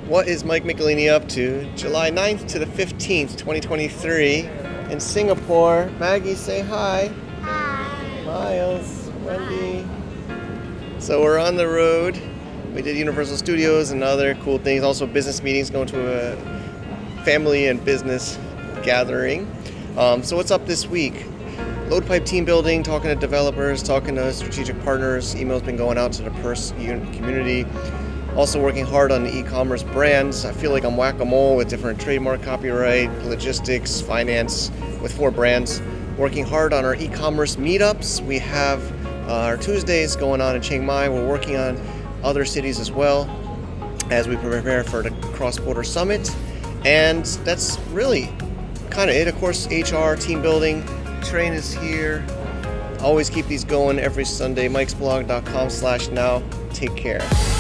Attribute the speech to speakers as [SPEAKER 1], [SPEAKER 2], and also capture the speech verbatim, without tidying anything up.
[SPEAKER 1] What is Mike Michelini up to? July ninth to the fifteenth, twenty twenty-three in Singapore. Maggie, say hi.
[SPEAKER 2] Hi.
[SPEAKER 1] Miles, Wendy. So we're on the road. We did Universal Studios and other cool things. Also business meetings, going to a family and business gathering. Um, so what's up this week? LoadPipe team building, talking to developers, talking to strategic partners. Emails been going out to the purse community. Also working hard on the e-commerce brands. I feel like I'm whack-a-mole with different trademark, copyright, logistics, finance with four brands. Working hard on our e-commerce meetups. We have uh, our Tuesdays going on in Chiang Mai. We're working on other cities as well as we prepare for the Cross-Border Summit. And that's really kind of it. Of course, H R, team building. Train is here. Always keep these going every Sunday. mikesblog dot com slash now. Take care.